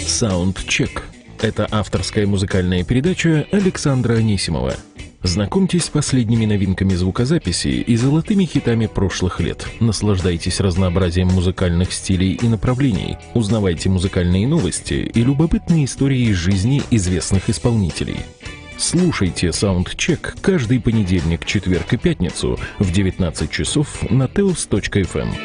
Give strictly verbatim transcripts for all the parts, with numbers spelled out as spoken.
Саундчек – это авторская музыкальная передача Александра Анисимова. Знакомьтесь с последними новинками звукозаписи и золотыми хитами прошлых лет. Наслаждайтесь разнообразием музыкальных стилей и направлений. Узнавайте музыкальные новости и любопытные истории из жизни известных исполнителей. Слушайте Саундчек каждый понедельник, четверг и пятницу в девятнадцать часов на теос точка эф эм.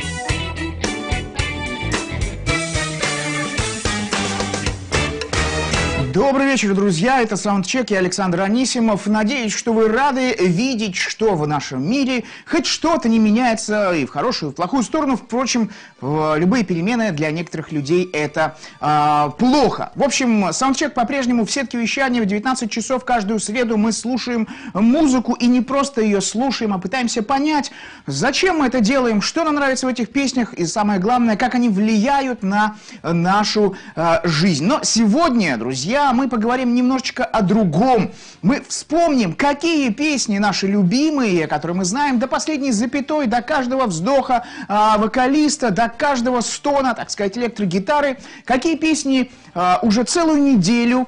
Добрый вечер, друзья, это Саундчек, я Александр Анисимов. Надеюсь, что вы рады видеть, что в нашем мире хоть что-то не меняется и в хорошую, и в плохую сторону. Впрочем, любые перемены для некоторых людей это э, плохо. В общем, Саундчек по-прежнему в сетке вещания в девятнадцать часов каждую среду мы слушаем музыку и не просто ее слушаем, а пытаемся понять, зачем мы это делаем, что нам нравится в этих песнях и самое главное, как они влияют на нашу э, жизнь. Но сегодня, друзья, мы поговорим немножечко о другом. Мы вспомним, какие песни наши любимые, которые мы знаем, до последней запятой, до каждого вздоха э, вокалиста, до каждого стона, так сказать, электрогитары, какие песни э, уже целую неделю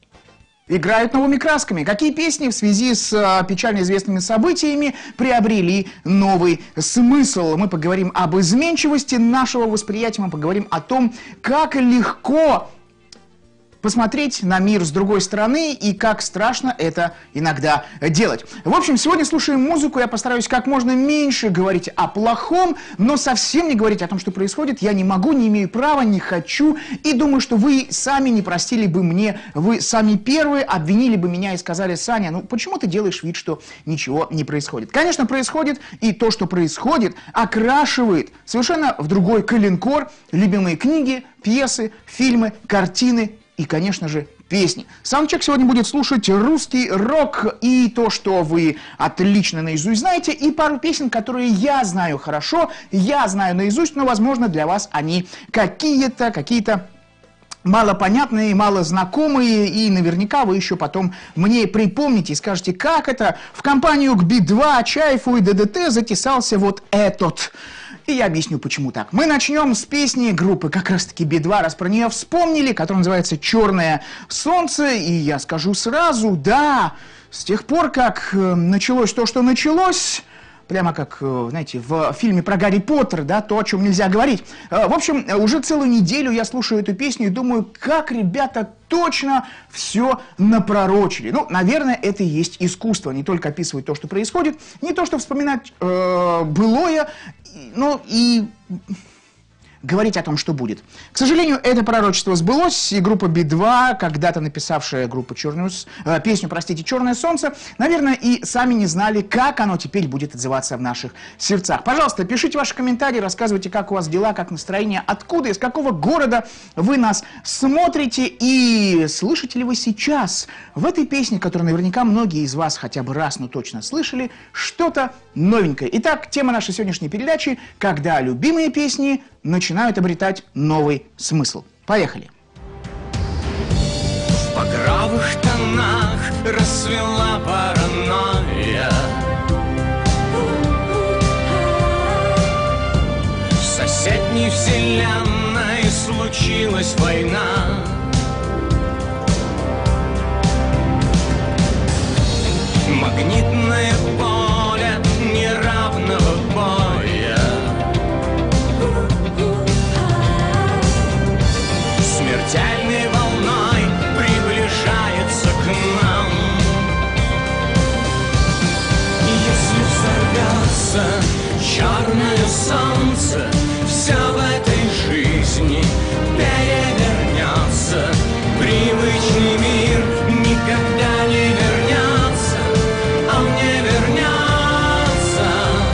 играют новыми красками, какие песни в связи с э, печально известными событиями приобрели новый смысл. Мы поговорим об изменчивости нашего восприятия, мы поговорим о том, как легко посмотреть на мир с другой стороны и как страшно это иногда делать. В общем, сегодня слушаем музыку, я постараюсь как можно меньше говорить о плохом, но совсем не говорить о том, что происходит. Я не могу, не имею права, не хочу, и думаю, что вы сами не простили бы мне, вы сами первые обвинили бы меня и сказали: Саня, ну почему ты делаешь вид, что ничего не происходит? Конечно, происходит, и то, что происходит, окрашивает совершенно в другой коленкор любимые книги, пьесы, фильмы, картины и, конечно же, песни. Саундчек сегодня будет слушать русский рок и то, что вы отлично наизусть знаете, и пару песен, которые я знаю хорошо, я знаю наизусть, но, возможно, для вас они какие-то, какие-то малопонятные, малознакомые, и наверняка вы еще потом мне припомните и скажете, как это в компанию к би два, Чайфу и дэ дэ тэ затесался вот этот. И я объясню, почему так. Мы начнем с песни группы как раз-таки би два, раз про нее вспомнили, которая называется «Черное солнце». И я скажу сразу, да, с тех пор, как началось то, что началось, прямо как, знаете, в фильме про Гарри Поттера, да, то, о чем нельзя говорить. В общем, уже целую неделю я слушаю эту песню и думаю, как ребята точно все напророчили. Ну, наверное, это и есть искусство. Не только описывать то, что происходит, не то, что вспоминать э, былое, ну и говорить о том, что будет. К сожалению, это пророчество сбылось, и группа би два, когда-то написавшая группу черную, э, песню, простите, «Черное солнце», наверное, и сами не знали, как оно теперь будет отзываться в наших сердцах. Пожалуйста, пишите ваши комментарии, рассказывайте, как у вас дела, как настроение, откуда, из какого города вы нас смотрите, и слышите ли вы сейчас в этой песне, которую наверняка многие из вас хотя бы раз, но точно слышали, что-то новенькое. Итак, тема нашей сегодняшней передачи – когда любимые песни начинают обретать новый смысл. Поехали. В багровых тонах расцвела паранойя. В соседней вселенной случилась война. Магнитное поле неравного боя. Смертельной волной приближается к нам. Если взорвется черное солнце, все в этой жизни перевернется. Привычный мир никогда не вернется, а мне вернется.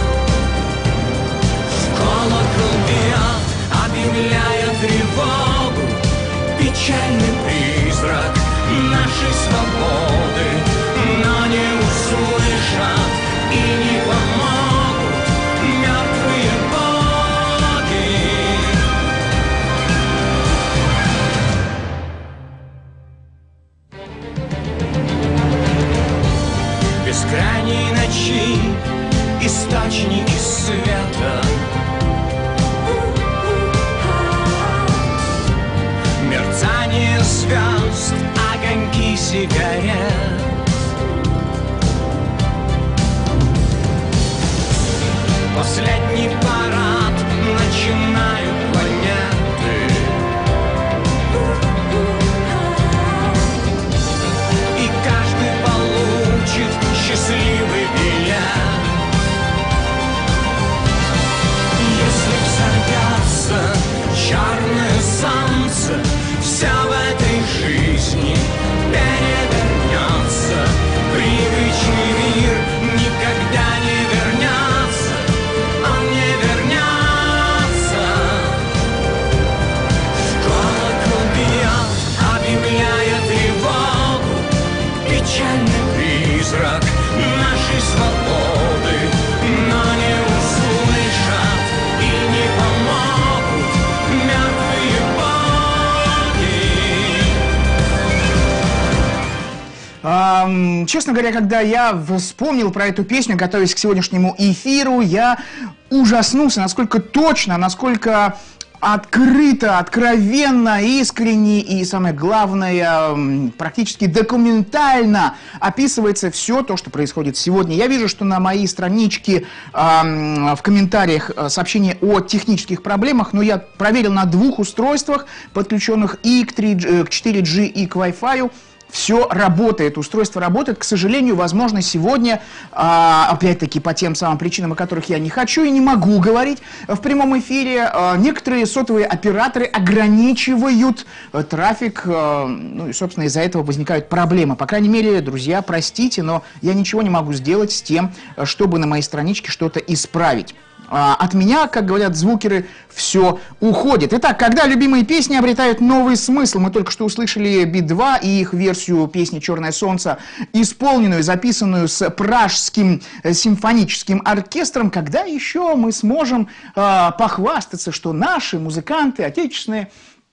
В колокол бьет, объявляя тревогу, печальный призрак нашей свободы, но не услышат и не помогут мертвые боги. Бескрайней ночи источники света мерцают сигарет. Последний парад начинают планеты. И каждый получит счастливый билет. Если взорвется черное солнце, вся в этой жизни перевернется. Привычный мир никогда не вернется. Он не вернется. Колокол бьет, объявляя тревогу. Печальный призрак нашей свободы, но не услышат и не помогут мертвые боги. Ам, честно говоря, когда я вспомнил про эту песню, готовясь к сегодняшнему эфиру, я ужаснулся, насколько точно, насколько открыто, откровенно, искренне и, самое главное, практически документально описывается все то, что происходит сегодня. Я вижу, что на моей страничке э, в комментариях сообщение о технических проблемах, но я проверил на двух устройствах, подключенных и к, три джи, к четыре джи, и к Wi-Fi. Все работает, устройство работает. К сожалению, возможно, сегодня, а, опять-таки, по тем самым причинам, о которых я не хочу и не могу говорить, в прямом эфире а, некоторые сотовые операторы ограничивают а, трафик, а, ну и, собственно, из-за этого возникают проблемы. По крайней мере, друзья, простите, но я ничего не могу сделать с тем, чтобы на моей страничке что-то исправить. От меня, как говорят звукеры, все уходит. Итак, когда любимые песни обретают новый смысл? Мы только что услышали Би два и их версию песни «Черное солнце», исполненную, записанную с Пражским симфоническим оркестром. Когда еще мы сможем э, похвастаться, что наши музыканты отечественные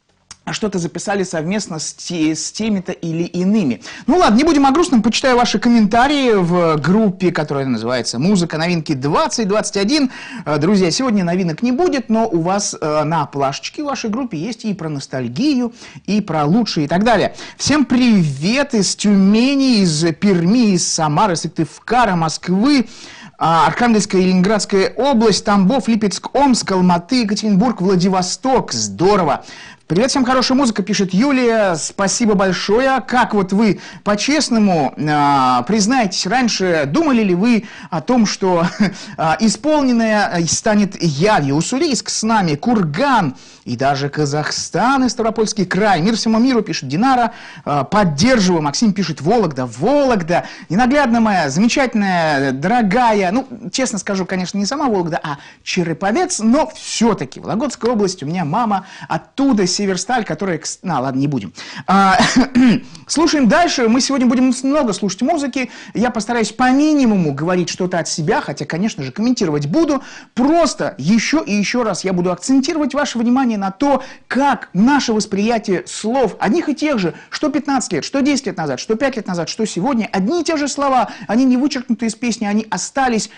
что-то записали совместно с, те, с теми-то или иными. Ну ладно, не будем о грустном, почитаю ваши комментарии в группе, которая называется «Музыка новинки двадцать двадцать один». Друзья, сегодня новинок не будет, но у вас э, на плашечке в вашей группе есть и про ностальгию, и про лучшие и так далее. Всем привет из Тюмени, из Перми, из Самары, Сыктывкара, Москвы, Архангельская и Ленинградская область, Тамбов, Липецк, Омск, Алматы, Екатеринбург, Владивосток. Здорово! Привет, всем хорошая музыка, пишет Юлия, спасибо большое. Как вот вы по-честному э, признаетесь, раньше думали ли вы о том, что э, исполненное станет явью? Уссурийск с нами, Курган и даже Казахстан и Ставропольский край. Мир всему миру, пишет Динара, э, поддерживаю. Максим пишет Вологда, Вологда. Ненаглядная моя, замечательная, дорогая, ну, честно скажу, конечно, не сама Вологда, а Череповец, но все-таки Вологодская область, у меня мама оттуда, Северсталь, которая... А, ладно, не будем. А, слушаем дальше. Мы сегодня будем много слушать музыки. Я постараюсь по минимуму говорить что-то от себя, хотя, конечно же, комментировать буду. Просто еще и еще раз я буду акцентировать ваше внимание на то, как наше восприятие слов, одних и тех же, что пятнадцать лет, что десять лет назад, что пять лет назад, что сегодня, одни и те же слова, они не вычеркнуты из песни, они остались,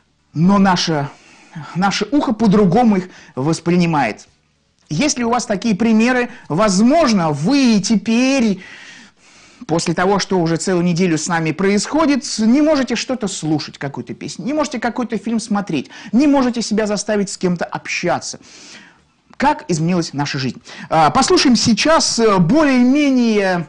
но наше, наше ухо по-другому их воспринимает. Если у вас такие примеры, возможно, вы теперь, после того, что уже целую неделю с нами происходит, не можете что-то слушать, какую-то песню, не можете какой-то фильм смотреть, не можете себя заставить с кем-то общаться. Как изменилась наша жизнь? Послушаем сейчас более-менее...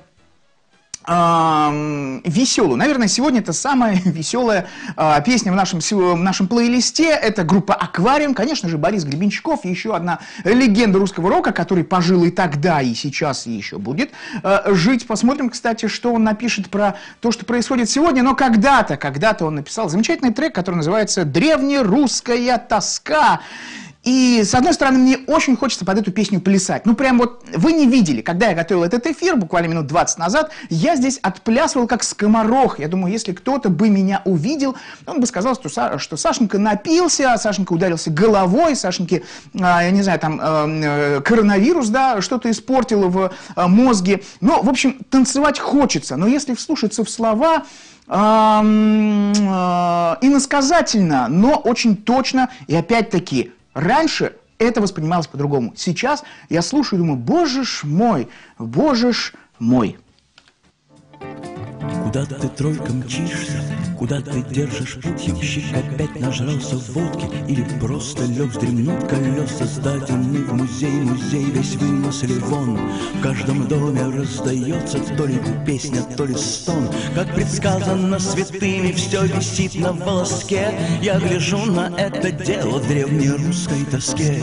веселую. Наверное, сегодня это самая веселая э, песня в нашем, в нашем плейлисте. Это группа «Аквариум». Конечно же, Борис Гребенщиков, еще одна легенда русского рока, который пожил и тогда, и сейчас, и еще будет э, жить. Посмотрим, кстати, что он напишет про то, что происходит сегодня. Но когда-то, когда-то он написал замечательный трек, который называется «Древнерусская тоска». И, с одной стороны, мне очень хочется под эту песню плясать. Ну, прям вот вы не видели, когда я готовил этот эфир, буквально минут двадцать назад, я здесь отплясывал как скоморох. Я думаю, если кто-то бы меня увидел, он бы сказал, что, Са, что Сашенька напился, Сашенька ударился головой, Сашеньке, а, я не знаю, там, а, коронавирус, да, что-то испортило в а, мозге. Ну, в общем, танцевать хочется. Но если вслушаться в слова... А, а, иносказательно, но очень точно, и опять-таки... Раньше это воспринималось по-другому. Сейчас я слушаю и думаю, боже ж мой, боже ж мой. Куда ты, тройка, мчишься? Куда ты держишь путь? Ямщик опять нажрался водки или просто лег вздремнуть колеса, сдаденный в музей, музей весь вынесли вон. В каждом доме раздается то ли песня, то ли стон. Как предсказано святыми, все висит на волоске. Я гляжу на это дело в древнерусской тоске.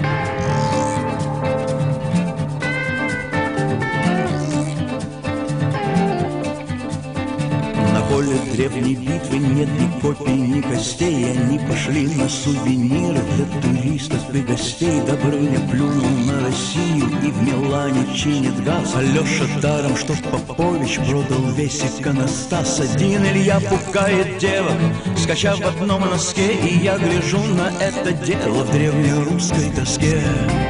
На поле древней битвы нет ни копий, ни костей, и они пошли на сувениры для туристов и гостей. Добрыня плюнул на Россию и в Милане чинит газ. Алеша даром, что Попович продал весь иконостас. Один Илья пугает девок, скачав в одном носке, и я гляжу на это дело в древнерусской тоске.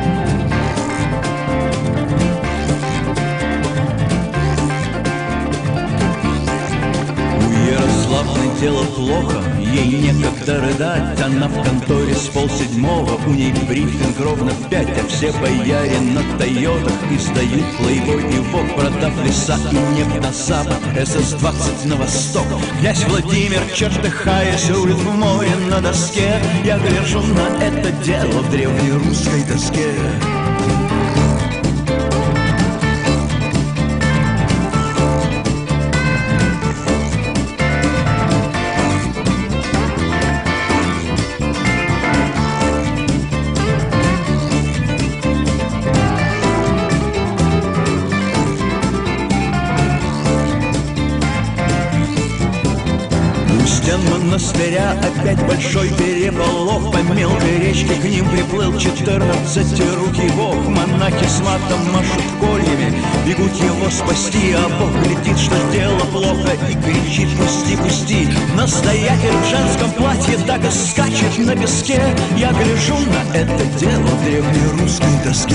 Дело плохо, ей некогда рыдать. Она в конторе с полседьмого, у ней брифинг ровно в пять. А все бояре на Тойотах издают плейбой и вок, продав леса и нефть на запад, эс эс двадцать на восток. Князь Владимир, чертыхаясь, рулит в море на доске. Я гляжу на это дело в древнерусской тоске. Монастыря опять большой переполох. По мелкой речке к ним приплыл четырнадцатирукий бог. Монахи с матом машут кольями, бегут его спасти, а Бог глядит, что дело плохо, и кричит: пусти, пусти. Настоятель в женском платье так и скачет на песке. Я гляжу на это дело в древнерусской тоске.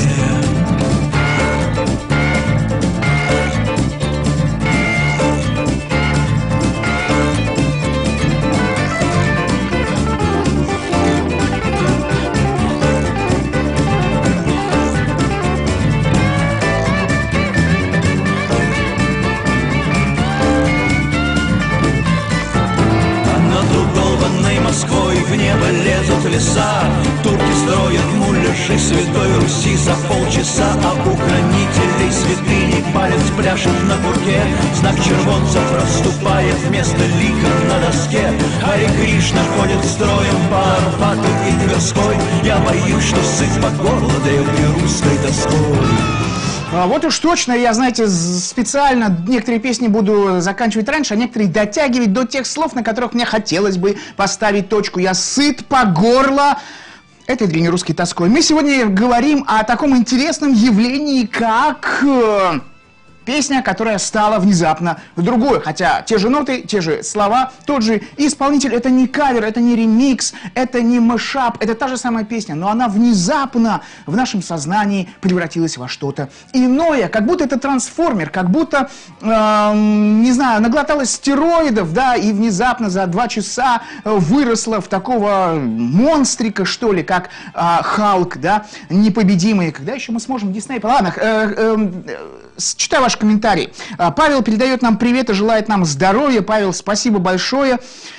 Леса. Турки строят муляжи Святой Руси за полчаса, а у хранителей святыни палец пляшет на курке. Знак червонцев расступает вместо лика на доске. Харе Кришна ходит строем по Арбату и Тверской. Я боюсь, что сыт по горло древнерусской тоской. А вот уж точно, я, знаете, специально некоторые песни буду заканчивать раньше, а некоторые дотягивать до тех слов, на которых мне хотелось бы поставить точку. Я сыт по горло этой древнерусской тоской. Мы сегодня говорим о таком интересном явлении, как песня, которая стала внезапно другой. Хотя те же ноты, те же слова, тот же исполнитель. Это не кавер, это не ремикс, это не мэшап, это та же самая песня. Но она внезапно в нашем сознании превратилась во что-то иное. Как будто это трансформер, как будто, э, не знаю, наглоталась стероидов, да, и внезапно за два часа выросла в такого монстрика, что ли, как э, Халк, да, непобедимый. Когда еще мы сможем Дисней? Ладно, э, э, читаю ваш комментарий. Павел передает нам привет и желает нам здоровья. Павел, спасибо большое.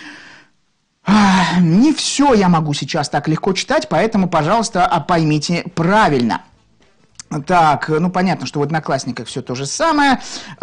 Не все я могу сейчас так легко читать, поэтому, пожалуйста, поймите правильно. Так, ну понятно, что в Одноклассниках все то же самое.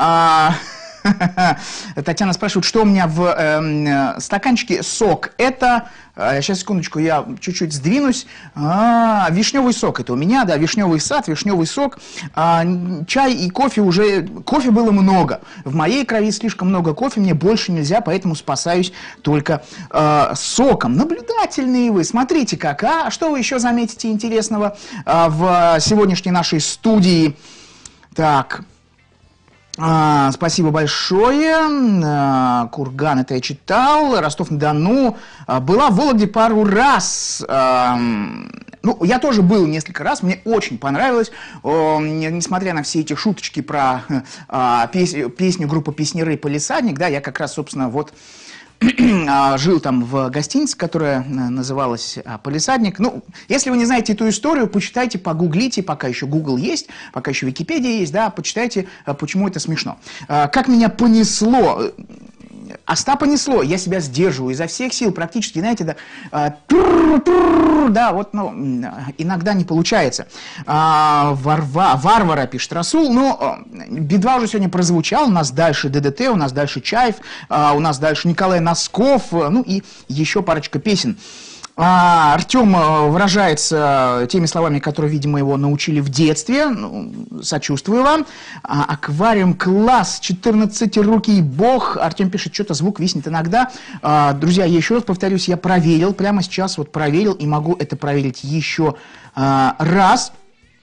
Татьяна спрашивает, что у меня в э, стаканчике. Сок. Это, э, сейчас, секундочку, я чуть-чуть сдвинусь. А, вишневый сок это у меня, да, вишневый сад, вишневый сок. А, чай и кофе уже, кофе было много. В моей крови слишком много кофе, мне больше нельзя, поэтому спасаюсь только э, соком. Наблюдательные вы, смотрите как, а что вы еще заметите интересного э, в сегодняшней нашей студии? Так... А, спасибо большое. А, Курган, это я читал. Ростов-на-Дону. А, была в Вологде пару раз. А, ну, я тоже был несколько раз. Мне очень понравилось. О, несмотря на все эти шуточки про а, пес, песню группы «Песняры» «Полисадник», да, я как раз, собственно, вот жил там в гостинице, которая называлась «Палисадник». Ну, если вы не знаете эту историю, почитайте, погуглите, пока еще Google есть, пока еще Википедия есть, да, почитайте, почему это смешно. Как меня понесло... Остапа несло, я себя сдерживаю изо всех сил, практически, знаете, да, а, тур, тур, да, вот, ну, иногда не получается. А, варва, варвара, пишет Расул, но Би-два уже сегодня прозвучал, у нас дальше ДДТ, у нас дальше Чаев, а, у нас дальше Николай Носков, ну и еще парочка песен. А, Артем выражается теми словами, которые, видимо, его научили в детстве. Ну, сочувствую вам. А, аквариум класс, четырнадцатирукий бог. Артем пишет, что-то звук виснет иногда. А, друзья, я еще раз повторюсь, я проверил, прямо сейчас вот проверил, и могу это проверить еще а, раз.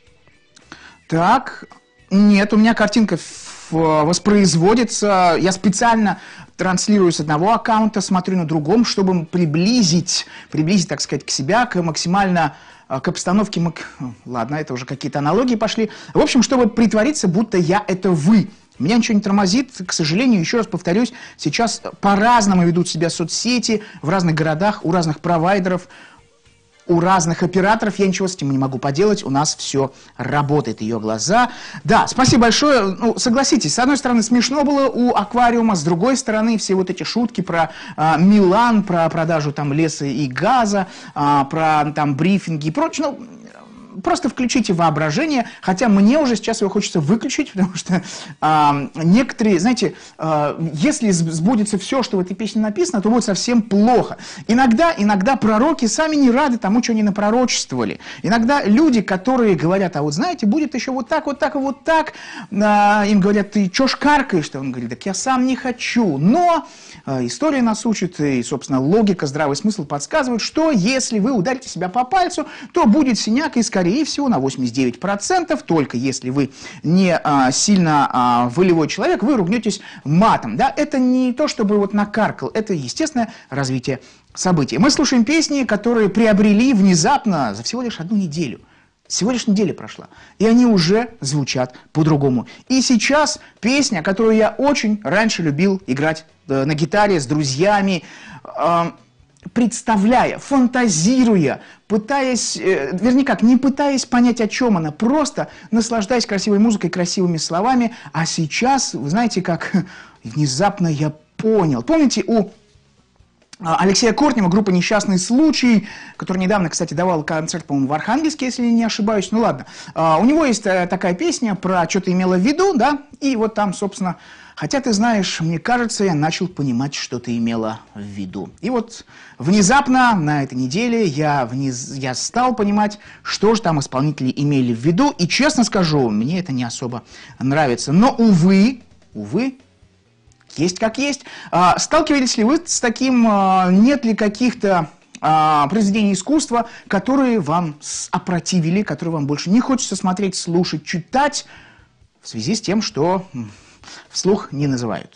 Так, нет, у меня картинка воспроизводится. Я специально транслирую с одного аккаунта, смотрю на другом, чтобы приблизить, приблизить, так сказать, к себя, к максимально, к обстановке. Ладно, это уже какие-то аналогии пошли. В общем, чтобы притвориться, будто я это вы. Меня ничего не тормозит, к сожалению, еще раз повторюсь, сейчас по-разному ведут себя соцсети в разных городах, у разных провайдеров, у разных операторов, я ничего с этим не могу поделать, у нас все работает, ее глаза. Да, спасибо большое. Ну, согласитесь, с одной стороны смешно было у аквариума, с другой стороны все вот эти шутки про а, Милан, про продажу там леса и газа, а, про там брифинги и прочее. Ну, просто включите воображение, хотя мне уже сейчас его хочется выключить, потому что а, некоторые, знаете, а, если сбудется все, что в этой песне написано, то будет совсем плохо. Иногда, иногда пророки сами не рады тому, что они напророчествовали. Иногда люди, которые говорят, а вот знаете, будет еще вот так, вот так и вот так, а, им говорят, ты чё шкаркаешь? Он говорит, так я сам не хочу. Но а, история нас учит, и, собственно, логика, здравый смысл подсказывает, что если вы ударите себя по пальцу, то будет синяк, и скорее всего на восемьдесят девять процентов, только если вы не а, сильно а, волевой человек, вы ругнетесь матом. Да? Это не то, чтобы вот накаркал, это естественное развитие событий. Мы слушаем песни, которые приобрели внезапно за всего лишь одну неделю. Всего лишь неделя прошла, и они уже звучат по-другому. И сейчас песня, которую я очень раньше любил играть э, на гитаре с друзьями, э, представляя, фантазируя, пытаясь, э, вернее как, не пытаясь понять, о чем она, просто наслаждаясь красивой музыкой, красивыми словами. А сейчас, вы знаете, как внезапно я понял. Помните, у Алексея Кортнева, группа «Несчастный случай», который недавно, кстати, давал концерт, по-моему, в Архангельске, если не ошибаюсь. Ну ладно. У него есть такая песня про что ты имела в виду, да, и вот там, собственно, хотя ты знаешь, мне кажется, я начал понимать, что ты имела в виду. И вот внезапно на этой неделе я, вниз, я стал понимать, что же там исполнители имели в виду. И честно скажу, мне это не особо нравится. Но, увы, увы, есть как есть. А, сталкивались ли вы с таким, а, нет ли каких-то а, произведений искусства, которые вам опротивили, которые вам больше не хочется смотреть, слушать, читать, в связи с тем, что вслух не называют?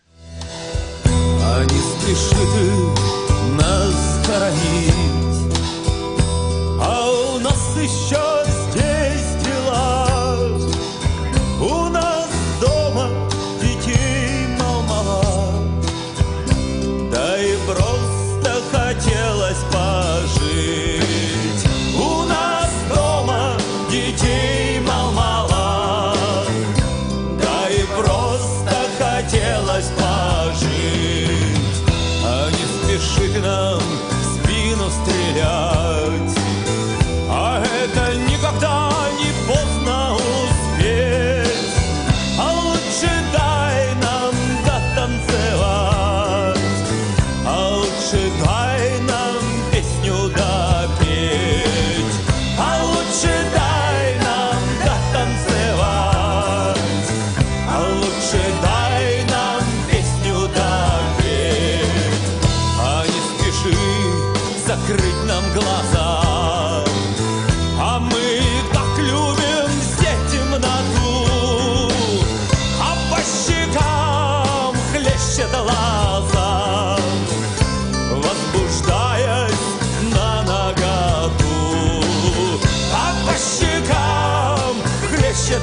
А не спеши ты нас хоронить, а у нас еще здесь дела. У нас дома детей мало-мало, да и просто хотелось пожить. У нас дома детей мало-мало, да и просто хотелось пожить. А не спеши ты нам в спину стрелять, а это никогда не поздно успеть. А лучше дай нам дотанцевать, а лучше дай нам песню допеть, а лучше дай нам дотанцевать, а лучше дай нам песню допеть. А не спеши закрыть нам глаза, а мы так любим все темноту, а по щекам хлещет лоза, возбуждаясь на наготу. А по щекам хлещет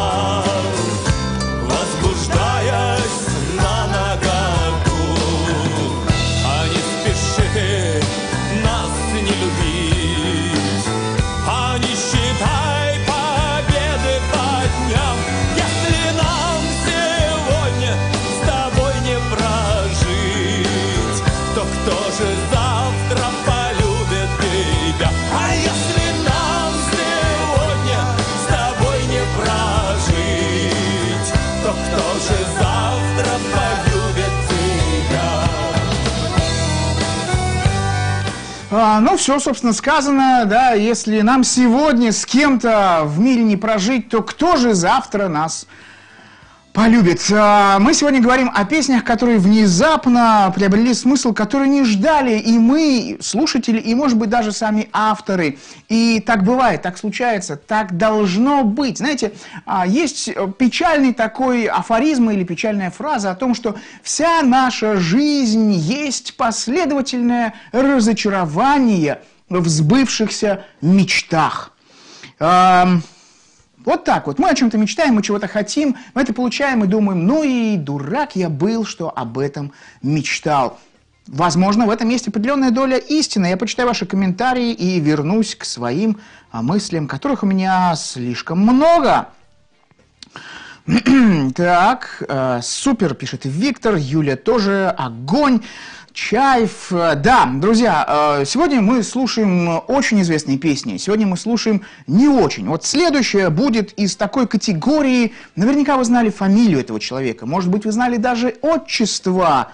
лоза, возбуждаясь на наготу. А, ну, все, собственно, сказано, да, если нам сегодня с кем-то в мире не прожить, то кто же завтра нас полюбит? А, мы сегодня говорим о песнях, которые внезапно приобрели смысл, который не ждали и мы, слушатели, и, может быть, даже сами авторы. И так бывает, так случается, так должно быть. Знаете, есть печальный такой афоризм или печальная фраза о том, что вся наша жизнь есть последовательное разочарование в сбывшихся мечтах. Вот так вот. Мы о чем-то мечтаем, мы чего-то хотим, мы это получаем и думаем, ну и дурак я был, что об этом мечтал. Возможно, в этом есть определенная доля истины. Я почитаю ваши комментарии и вернусь к своим мыслям, которых у меня слишком много. Так, супер, пишет Виктор, Юля тоже, огонь. Чаев. Да, друзья, сегодня мы слушаем очень известные песни, сегодня мы слушаем не очень. Вот следующее будет из такой категории, наверняка вы знали фамилию этого человека, может быть, вы знали даже отчество,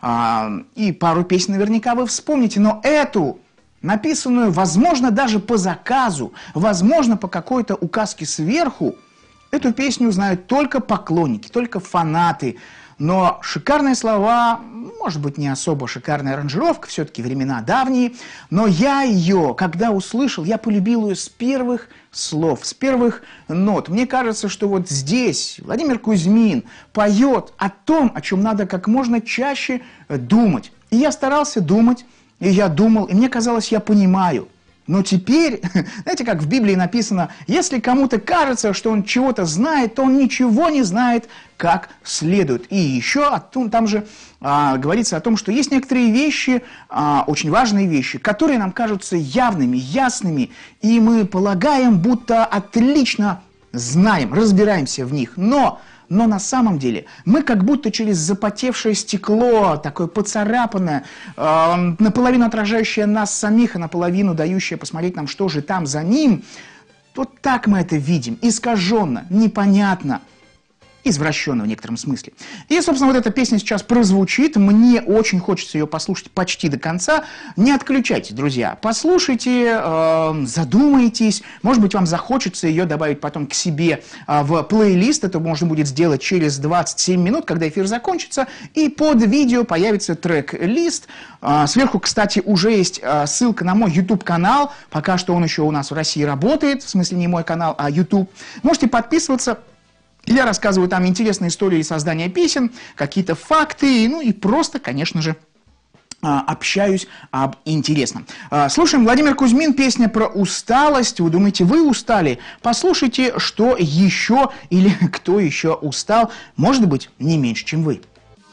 и пару песен наверняка вы вспомните, но эту, написанную, возможно, даже по заказу, возможно, по какой-то указке сверху, эту песню знают только поклонники, только фанаты. Но шикарные слова, может быть, не особо шикарная аранжировка, все-таки времена давние, но я ее, когда услышал, я полюбил ее с первых слов, с первых нот. Мне кажется, что вот здесь Владимир Кузьмин поет о том, о чем надо как можно чаще думать. И я старался думать, и я думал, и мне казалось, я понимаю. Но теперь, знаете, как в Библии написано, если кому-то кажется, что он чего-то знает, то он ничего не знает как следует. И еще там же а, говорится о том, что есть некоторые вещи, а, очень важные вещи, которые нам кажутся явными, ясными, и мы полагаем, будто отлично знаем, разбираемся в них. Но... Но на самом деле мы как будто через запотевшее стекло, такое поцарапанное, э, наполовину отражающее нас самих, а наполовину дающее посмотреть нам, что же там за ним, вот так мы это видим, искаженно, непонятно, извращенно в некотором смысле. И, собственно, вот эта песня сейчас прозвучит, мне очень хочется ее послушать почти до конца. Не отключайтесь, друзья, послушайте, э, задумайтесь, может быть, вам захочется ее добавить потом к себе э, в плейлист, это можно будет сделать через двадцать семь минут, когда эфир закончится, и под видео появится трек-лист. Э, сверху, кстати, уже есть э, ссылка на мой YouTube-канал, пока что он еще у нас в России работает, в смысле не мой канал, а YouTube. Можете подписываться. Я рассказываю там интересные истории создания песен, какие-то факты, ну и просто, конечно же, общаюсь об интересном. Слушаем Владимир Кузьмин, песня про усталость. Вы думаете, вы устали? Послушайте, что еще или кто еще устал, может быть, не меньше, чем вы.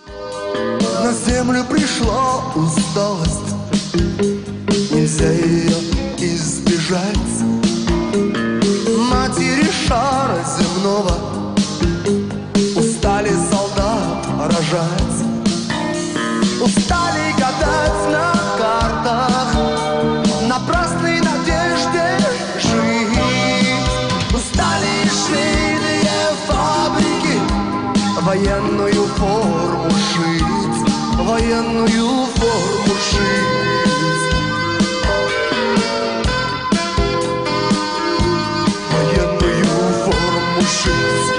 На землю пришла усталость, нельзя ее избежать. Матери шара земного устали солдат рожать, устали гадать на картах, напрасной надежде жить. Устали швейные фабрики военную форму шить, военную форму шить. Военную форму шить.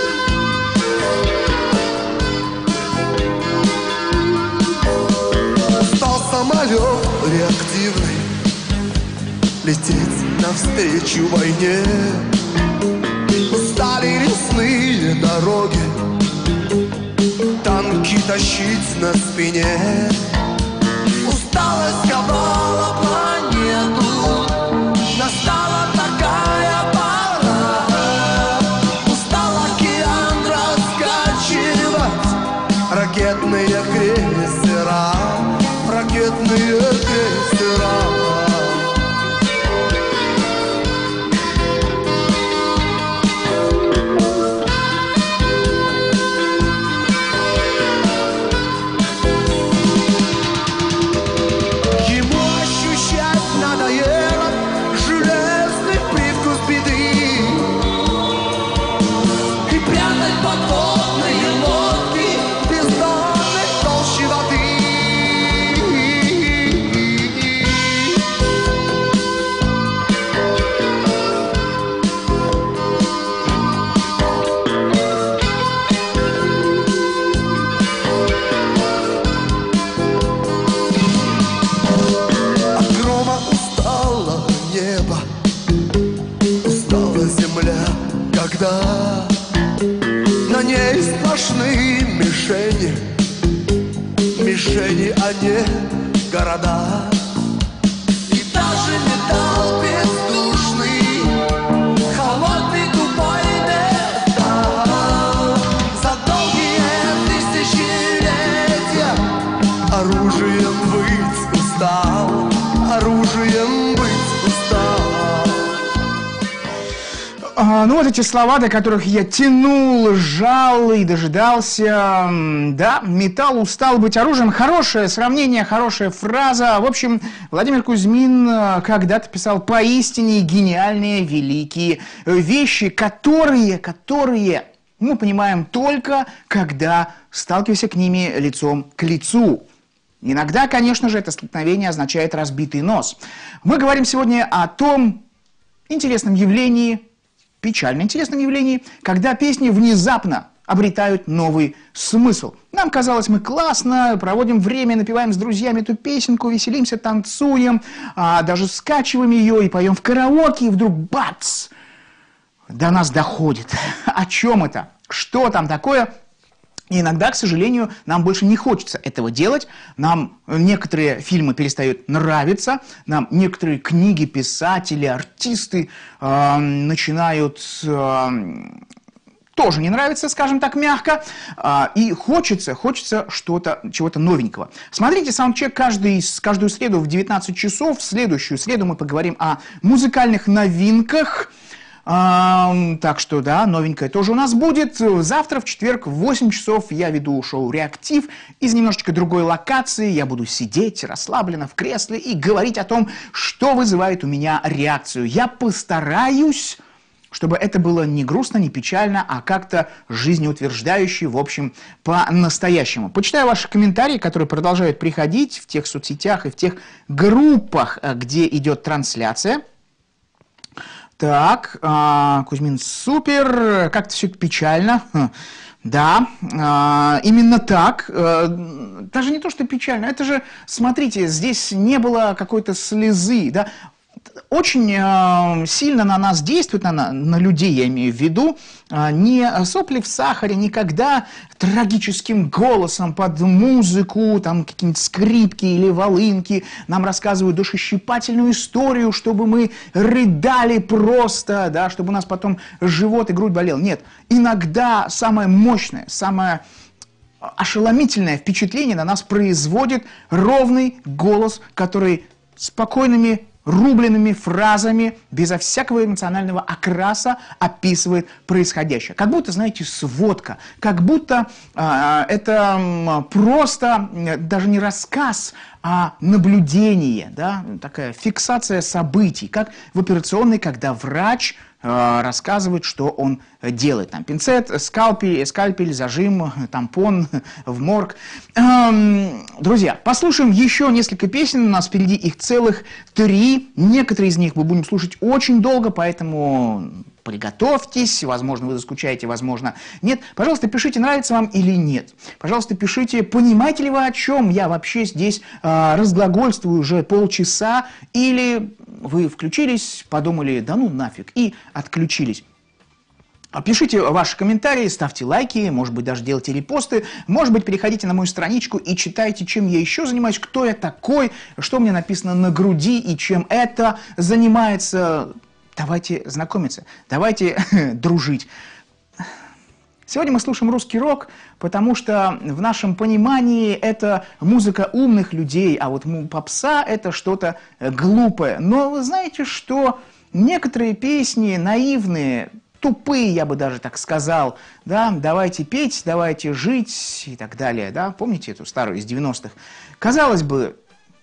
Самолет реактивный лететь навстречу войне. Устали лесные дороги, танки тащить на спине. Усталость сковала планету, настала такая пора. Устал океан раскачивать ракетные крейсера, ракетные крейсера. Ему ощущать надоело железный привкус беды и прятать подводные лодки в бездонной толще воды. война, на ней сплошные мишени, мишени, а не города. И даже металл бездушный, холодный, тупой металл, за долгие тысячелетия оружием быть устал, оружием быть устал. А, ну вот эти слова, до которых я тянул, жал и дожидался. Да, металл устал быть оружием. Хорошее сравнение, хорошая фраза. В общем, Владимир Кузьмин когда-то писал поистине гениальные, великие вещи, которые, которые мы понимаем только, когда сталкиваемся к ними лицом к лицу. Иногда, конечно же, это столкновение означает разбитый нос. Мы говорим сегодня о том интересном явлении, печально интересном явлении, когда песни внезапно обретают новый смысл. Нам казалось, мы классно проводим время, напеваем с друзьями эту песенку, веселимся, танцуем, а, даже скачиваем ее и поем в караоке, и вдруг бац! До нас доходит. О чем это? Что там такое? И иногда, к сожалению, нам больше не хочется этого делать. Нам некоторые фильмы перестают нравиться, нам некоторые книги, писатели, артисты э, начинают э, тоже не нравиться, скажем так, мягко. Э, и хочется, хочется что-то, чего-то новенького. Смотрите саундчек каждый, каждую среду в девятнадцать часов. В следующую среду мы поговорим о музыкальных новинках. А, так что, да, новенькое тоже у нас будет. Завтра, в четверг, в восемь часов я веду шоу «Реактив» из немножечко другой локации. Я буду сидеть расслабленно в кресле и говорить о том, что вызывает у меня реакцию. Я постараюсь, чтобы это было не грустно, не печально, а как-то жизнеутверждающе, в общем, по-настоящему. Почитаю ваши комментарии, которые продолжают приходить в тех соцсетях и в тех группах, где идет трансляция. Так, э, Кузьмин супер, как-то все это печально. Да, э, именно так. Э, даже не то, что печально, это же, смотрите, здесь не было какой-то слезы, да. Очень э, сильно на нас действует, на, на людей я имею в виду, э, не сопли в сахаре, никогда трагическим голосом под музыку, там какие-нибудь скрипки или волынки нам рассказывают душещипательную историю, чтобы мы рыдали просто, да, чтобы у нас потом живот и грудь болел. Нет, иногда самое мощное, самое ошеломительное впечатление на нас производит ровный голос, который спокойными рубленными фразами, безо всякого эмоционального окраса описывает происходящее. Как будто, знаете, сводка, как будто э, это просто э, даже не рассказ, а наблюдение, да? Такая фиксация событий, как в операционной, когда врач э, рассказывает, что он делает. Там, пинцет, скальпель, скальпель, зажим, тампон в морг. Эм, друзья, послушаем еще несколько песен, у нас впереди их целых три. Некоторые из них мы будем слушать очень долго, поэтому приготовьтесь, возможно, вы заскучаете, возможно, нет. Пожалуйста, пишите, нравится вам или нет. Пожалуйста, пишите, понимаете ли вы, о чем я вообще здесь э, разглагольствую уже полчаса, или вы включились, подумали, да ну нафиг, и отключились. Пишите ваши комментарии, ставьте лайки, может быть, даже делайте репосты, может быть, переходите на мою страничку и читайте, чем я еще занимаюсь, кто я такой, что у меня написано на груди и чем это занимается. Давайте знакомиться, давайте дружить. Сегодня мы слушаем русский рок, потому что в нашем понимании это музыка умных людей, а вот попса это что-то глупое. Но вы знаете, что некоторые песни наивные, тупые, я бы даже так сказал, да, давайте петь, давайте жить и так далее, да, помните эту старую из девяностых? Казалось бы,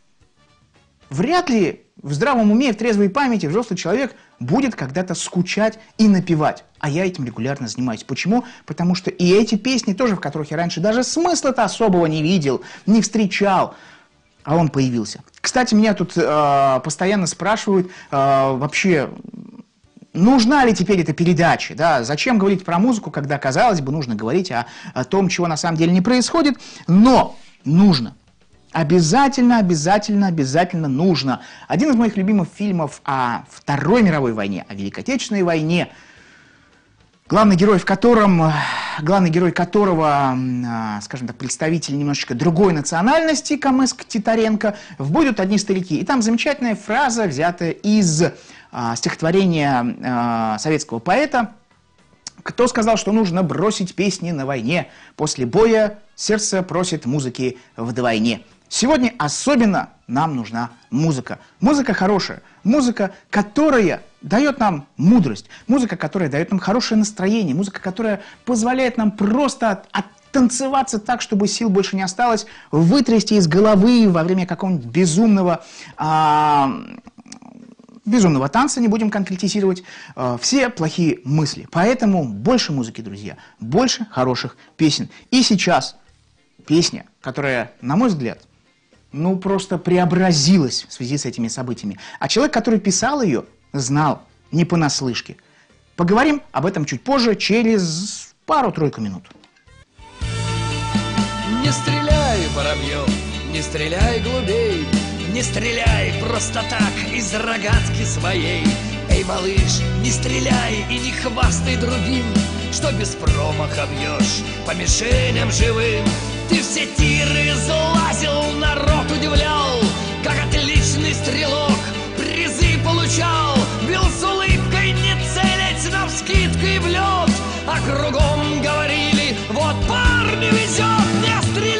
вряд ли в здравом уме, в трезвой памяти взрослый человек будет когда-то скучать и напевать. А я этим регулярно занимаюсь. Почему? Потому что и эти песни тоже, в которых я раньше даже смысла-то особого не видел, не встречал, а он появился. Кстати, меня тут э, постоянно спрашивают э, вообще, нужна ли теперь эта передача? Да? Зачем говорить про музыку, когда, казалось бы, нужно говорить о, о том, чего на самом деле не происходит, но нужно. Обязательно, обязательно, обязательно нужно. Один из моих любимых фильмов о Второй мировой войне, о Великой Отечественной войне. главный герой в котором, главный герой которого, скажем так, представитель немножечко другой национальности, Камыск Титаренко, в «Бой идут одни старики». И там замечательная фраза, взятая из а, стихотворения а, советского поэта: «Кто сказал, что нужно бросить песни на войне? После боя сердце просит музыки вдвойне». Сегодня особенно нам нужна музыка. Музыка хорошая, музыка, которая дает нам мудрость, музыка, которая дает нам хорошее настроение, музыка, которая позволяет нам просто от, оттанцеваться так, чтобы сил больше не осталось, вытрясти из головы во время какого-нибудь безумного... А, безумного танца, не будем конкретизировать, э, все плохие мысли. Поэтому больше музыки, друзья, больше хороших песен. И сейчас песня, которая, на мой взгляд, ну просто преобразилась в связи с этими событиями. А человек, который писал ее, знал не понаслышке. Поговорим об этом чуть позже, через пару-тройку минут. Не стреляй, воробьев, не стреляй, голубей, не стреляй просто так из рогатки своей. Эй, малыш, не стреляй и не хвастай другим, что без промаха бьешь по мишеням живым. Ты все тиры залазил, народ удивлял, как отличный стрелок призы получал. Бил с улыбкой, не целясь навскидку и в лед, а кругом говорили: вот парню везет, не стреляй!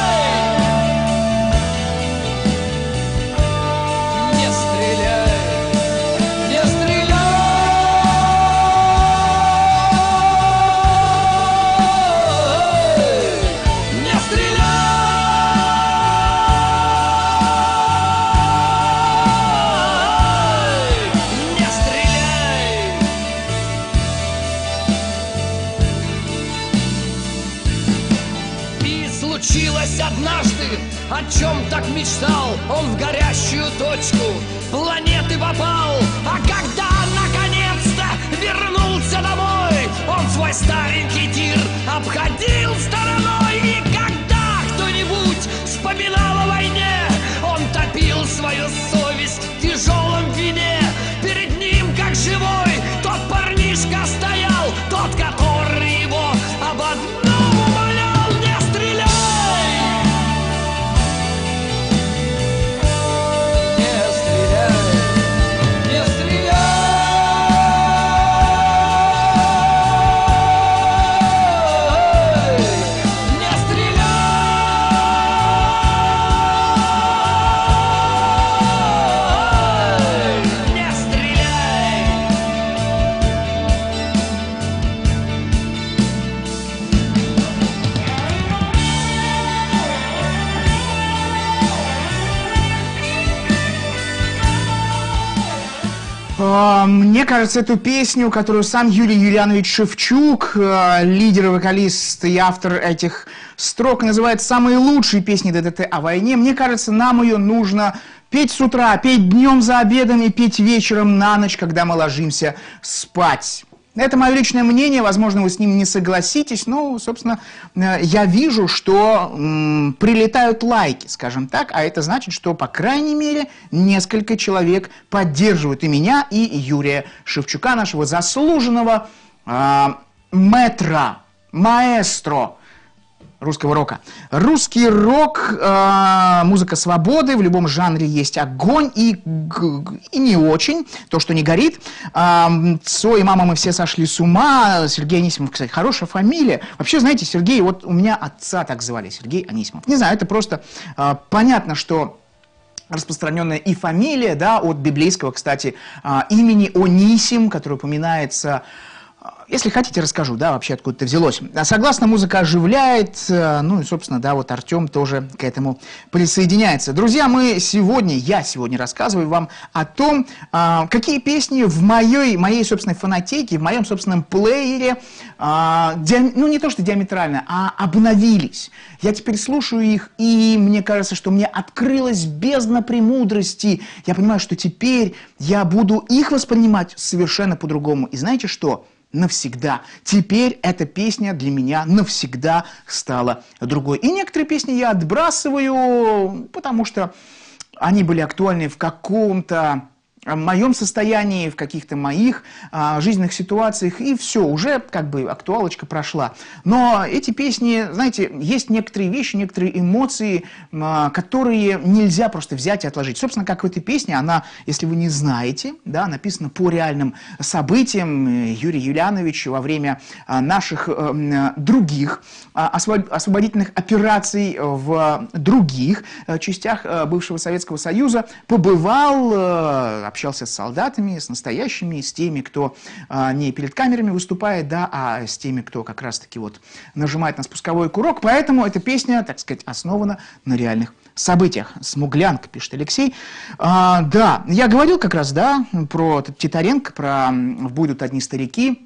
Однажды, о чем так мечтал, он в горящую точку планеты попал. А когда наконец-то вернулся домой, он свой старенький тир обходил стороной. И когда кто-нибудь вспоминал о войне, он топил свою совесть в тяжелом вине. Перед ним, как живой, тот парнишка стоял, тот, который его об одном умолял: не стреляй! Мне кажется, эту песню, которую сам Юрий Юлианович Шевчук, лидер и вокалист и автор этих строк, называет самой лучшей песней ДДТ о войне, мне кажется, нам ее нужно петь с утра, петь днем за обедом и петь вечером на ночь, когда мы ложимся спать. Это мое личное мнение, возможно, вы с ним не согласитесь, но, собственно, я вижу, что м, прилетают лайки, скажем так, а это значит, что, по крайней мере, несколько человек поддерживают и меня, и Юрия Шевчука, нашего заслуженного э, мэтра, маэстро русского рока. Русский рок, э, музыка свободы, в любом жанре есть огонь и, и не очень, то, что не горит. Э, Цой и мама, мы все сошли с ума. Сергей Анисимов, кстати, хорошая фамилия. Вообще, знаете, Сергей, вот у меня отца так звали, Сергей Анисимов. Не знаю, это просто э, понятно, что распространенная и фамилия, да, от библейского, кстати, э, имени Онисим, который упоминается. Если хотите, расскажу, да, вообще откуда это взялось. Согласно, музыка оживляет, ну и, собственно, да, вот Артем тоже к этому присоединяется. Друзья, мы сегодня, я сегодня рассказываю вам о том, какие песни в моей, моей собственной фонотеке, в моем собственном плеере, ну не то что диаметрально, а обновились. Я теперь слушаю их, и мне кажется, что мне открылась бездна премудрости. Я понимаю, что теперь я буду их воспринимать совершенно по-другому. И знаете что? Навсегда. Теперь эта песня для меня навсегда стала другой. И некоторые песни я отбрасываю, потому что они были актуальны в каком-то моем состоянии, в каких-то моих а, жизненных ситуациях, и все, уже как бы актуалочка прошла. Но эти песни, знаете, есть некоторые вещи, некоторые эмоции, а, которые нельзя просто взять и отложить. Собственно, как в этой песне, она, если вы не знаете, да, написана по реальным событиям. Юрий Юлианович во время а, наших а, других а, освободительных операций в других а, частях а, бывшего Советского Союза побывал, а, общался с солдатами, с настоящими, с теми, кто а, не перед камерами выступает, да, а с теми, кто как раз-таки вот нажимает на спусковой курок. Поэтому эта песня, так сказать, основана на реальных событиях. «Смуглянка», пишет Алексей. А, да, я говорил как раз, да, про Титаренко, про «Будут одни старики».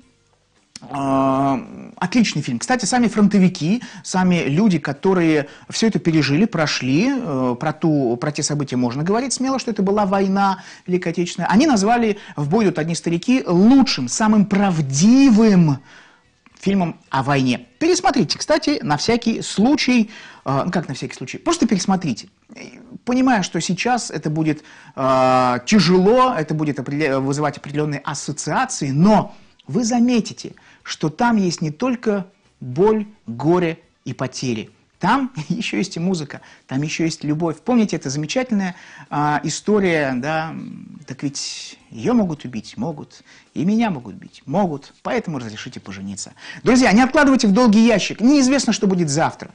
Отличный фильм. Кстати, сами фронтовики, сами люди, которые все это пережили, прошли, про, ту, про те события можно говорить смело, что это была война Великой Отечественной, они назвали «В бой идут одни старики» лучшим, самым правдивым фильмом о войне. Пересмотрите, кстати, на всякий случай, ну как на всякий случай, просто пересмотрите. Понимая, что сейчас это будет э, тяжело, это будет определя- вызывать определенные ассоциации, но вы заметите, что там есть не только боль, горе и потери. Там еще есть и музыка, там еще есть любовь. Помните, это замечательная а, история, да, так ведь ее могут убить, могут, и меня могут убить, могут, поэтому разрешите пожениться. Друзья, не откладывайте в долгий ящик, неизвестно, что будет завтра.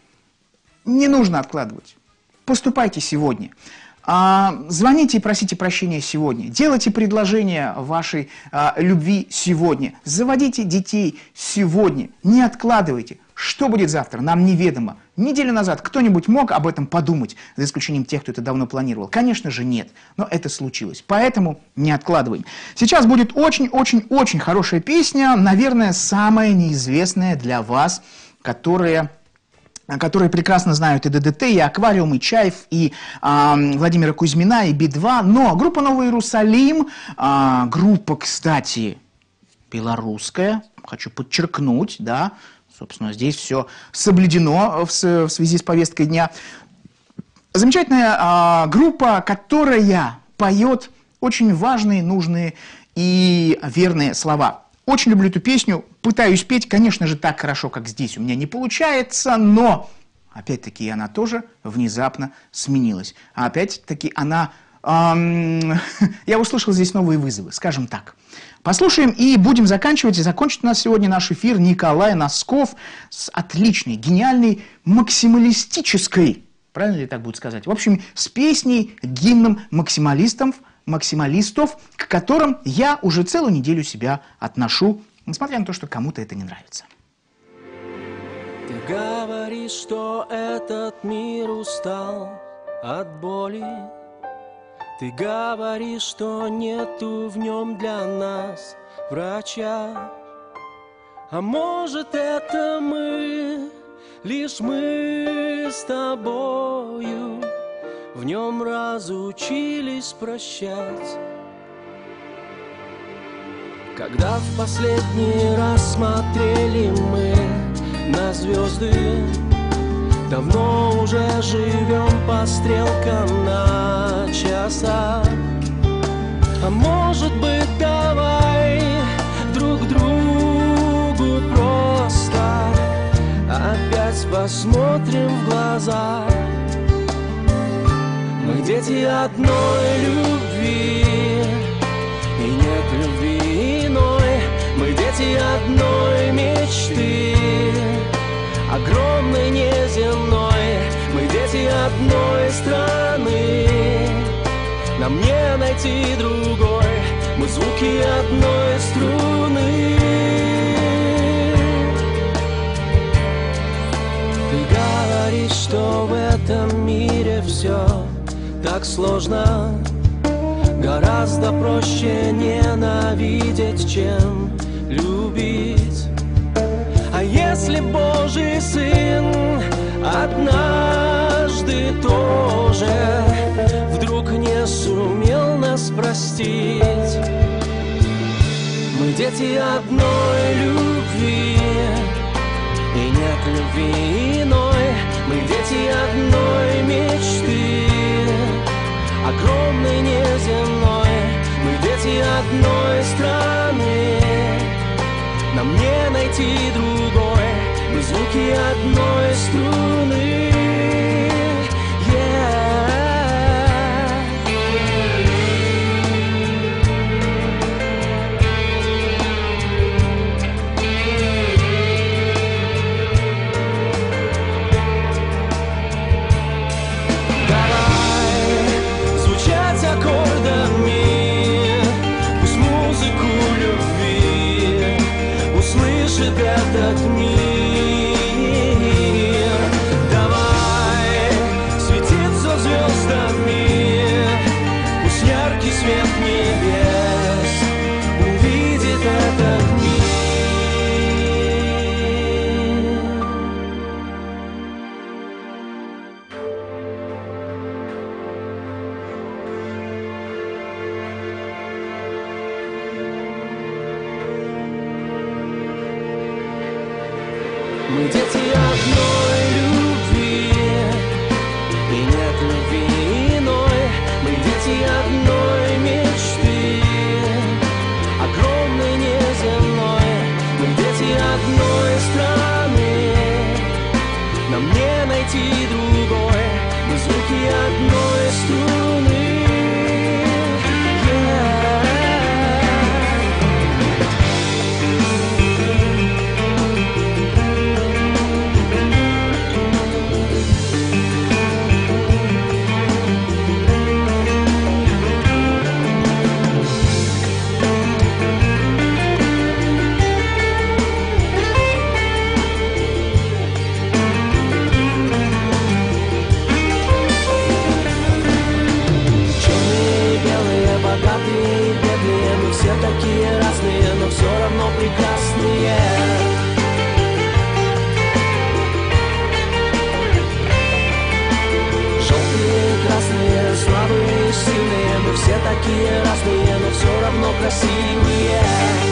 Не нужно откладывать, поступайте сегодня. А, звоните и просите прощения сегодня. Делайте предложение вашей а, любви сегодня. Заводите детей сегодня. Не откладывайте. Что будет завтра, нам неведомо. Неделю назад кто-нибудь мог об этом подумать, за исключением тех, кто это давно планировал? Конечно же нет, но это случилось. Поэтому не откладываем. Сейчас будет очень-очень-очень хорошая песня, наверное, самая неизвестная для вас, которая... которые прекрасно знают и ДДТ, и Аквариум, и Чайф, и э, Владимира Кузьмина, и Би два. Но группа «Новый Иерусалим», э, группа, кстати, белорусская, хочу подчеркнуть, да, собственно, здесь все соблюдено в, в связи с повесткой дня. Замечательная э, группа, которая поет очень важные, нужные и верные слова. Очень люблю эту песню, пытаюсь петь, конечно же, так хорошо, как здесь у меня не получается, но, опять-таки, она тоже внезапно сменилась. А опять-таки, она... Эм, я услышал здесь новые вызовы, скажем так. Послушаем и будем заканчивать. И закончит у нас сегодня наш эфир Николай Носков с отличной, гениальной, максималистической, правильно ли так будет сказать? В общем, с песней, гимном максималистов, максималистов, к которым я уже целую неделю себя отношу, несмотря на то, что кому-то это не нравится. Ты говоришь, что этот мир устал от боли. Ты говоришь, что нету в нем для нас врача. А может, это мы, лишь мы с тобою в нем разучились прощать. Когда в последний раз смотрели мы на звезды, давно уже живем по стрелкам на часах. А может быть, давай друг другу просто опять посмотрим в глаза. Мы дети одной любви, и нет любви иной. Мы дети одной мечты, огромной, неземной. Мы дети одной страны, нам не найти другой. Мы звуки одной струны. Ты говоришь, что в этом мире все так сложно. Гораздо проще ненавидеть, чем любить. А если Божий Сын однажды тоже вдруг не сумел нас простить? Мы дети одной любви, и нет любви иной. Мы дети одной мечты, огромной, неземной. найти другой, мы звуки одной струны. Этот мир, давай светиться звездами, пусть яркий свет небес увидит этот мир. Мы дети одной любви, и нет любви иной. Мы дети одной мечты, огромной, неземной. Мы дети одной страны, нам не найти другой. Мы звуки одной струны. Такие разные, но все равно прекрасные. Желтые, красные, слабые, сильные. Мы все такие разные, но все равно красивые.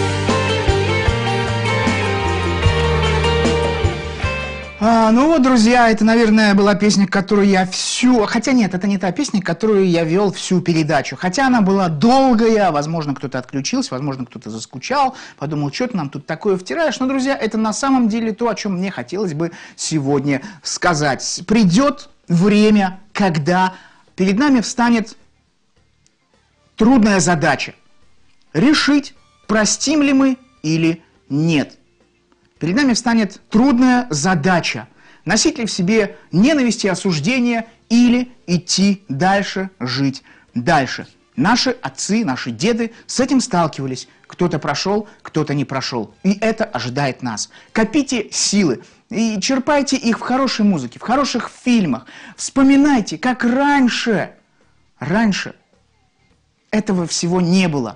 А, ну вот, друзья, это, наверное, была песня, которую я всю... Хотя нет, это не та песня, которую я вел всю передачу. Хотя она была долгая, возможно, кто-то отключился, возможно, кто-то заскучал, подумал, что ты нам тут такое втираешь. Но, друзья, это на самом деле то, о чем мне хотелось бы сегодня сказать. Придет время, когда перед нами встанет трудная задача. Решить, простим ли мы или нет. Перед нами встанет трудная задача. Носить ли в себе ненависть и осуждение или идти дальше, жить дальше. Наши отцы, наши деды с этим сталкивались. Кто-то прошел, кто-то не прошел. И это ожидает нас. Копите силы и черпайте их в хорошей музыке, в хороших фильмах. Вспоминайте, как раньше, раньше этого всего не было.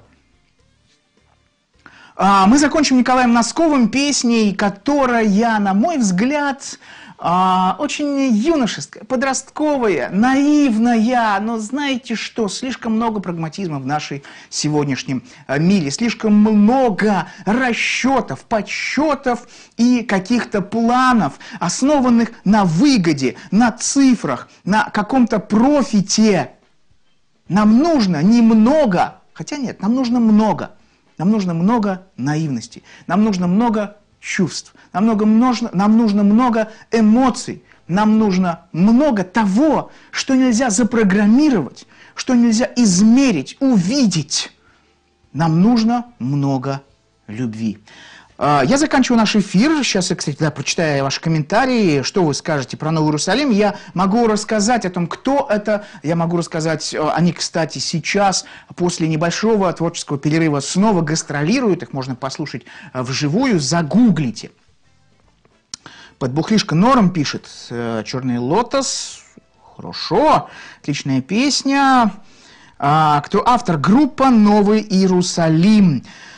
Мы закончим Николаем Носковым песней, которая, на мой взгляд, очень юношеская, подростковая, наивная. Но знаете что? Слишком много прагматизма в нашей сегодняшнем мире. Слишком много расчетов, подсчетов и каких-то планов, основанных на выгоде, на цифрах, на каком-то профите. Нам нужно немного, хотя нет, нам нужно много. Нам нужно много наивности, нам нужно много чувств, нам, много, множно, нам нужно много эмоций, нам нужно много того, что нельзя запрограммировать, что нельзя измерить, увидеть. Нам нужно много любви. Я заканчиваю наш эфир. Сейчас я, кстати, да, прочитаю ваши комментарии, что вы скажете про Новый Иерусалим. Я могу рассказать о том, кто это. Я могу рассказать, они, кстати, сейчас, после небольшого творческого перерыва, снова гастролируют. Их можно послушать вживую. Загуглите. Подбухлишка Норм пишет. «Черный лотос». Хорошо. Отличная песня. Кто автор? Группа «Новый Иерусалим».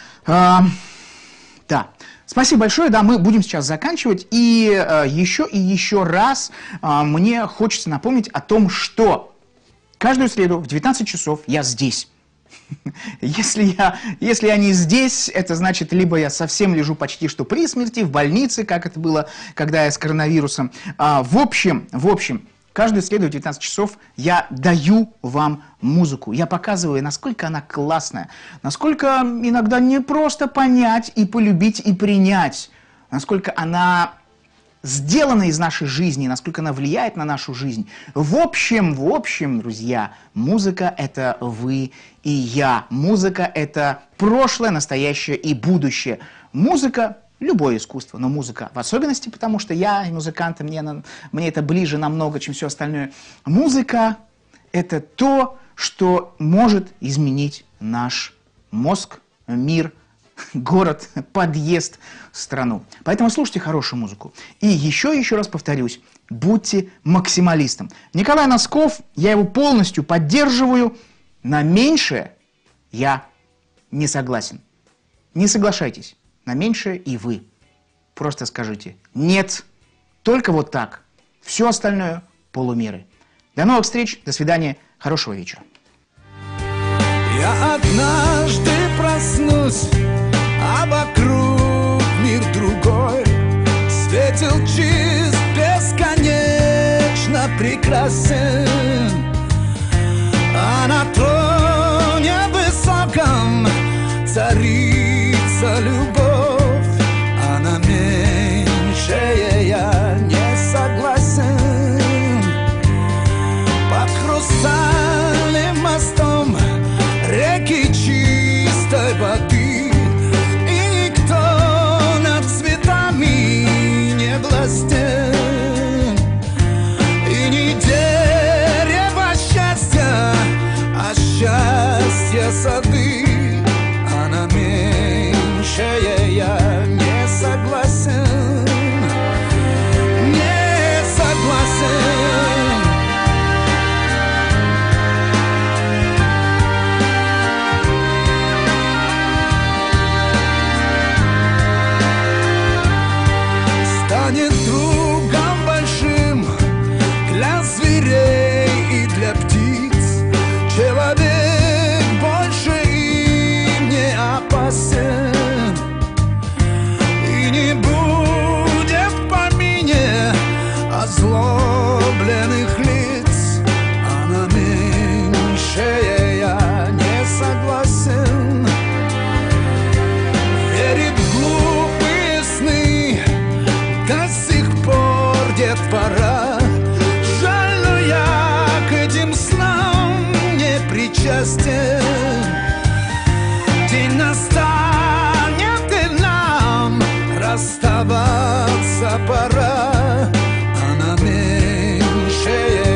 Да, спасибо большое, да, мы будем сейчас заканчивать, и э, еще и еще раз э, мне хочется напомнить о том, что каждую среду в девятнадцать часов я здесь. Если я, если я не здесь, это значит, либо я совсем лежу почти что при смерти, в больнице, как это было, когда я с коронавирусом. А, в общем, в общем, каждую среду в девятнадцать часов я даю вам музыку. Я показываю, насколько она классная, насколько иногда не просто понять и полюбить и принять, насколько она сделана из нашей жизни, насколько она влияет на нашу жизнь. В общем, в общем, друзья, музыка – это вы и я. Музыка – это прошлое, настоящее и будущее. Музыка – любое искусство, но музыка в особенности, потому что я музыкант, и мне, мне это ближе намного, чем все остальное. Музыка – это то, что может изменить наш мозг, мир, город, подъезд, страну. Поэтому слушайте хорошую музыку. И еще, еще раз повторюсь, будьте максималистом. Николай Носков, я его полностью поддерживаю, на меньшее я не согласен. Не соглашайтесь на меньшее и вы. Просто скажите «нет», только вот так. Все остальное – полумеры. До новых встреч, до свидания, хорошего вечера. Я однажды проснусь, а вокруг мир другой. Светил чист, бесконечно прекрасен, а на троне высоком царица любовь, а на меньшее я не согласен. Под хрустальным мостом реки чистой воды, и никто над цветами не властен, и не дерево счастья, а счастье сады, а на меньшее я не согласен, не согласен. Станет другом большим для зверей и для птиц. Человек больше им не опасен, и не будет в помине озлобленных лиц, а на меньшее я не согласен. Верит в глупые сны до сих пор детвора. Жаль, но я к этим снам не причастен. День настанет, и нам расставаться пора, а на меньшее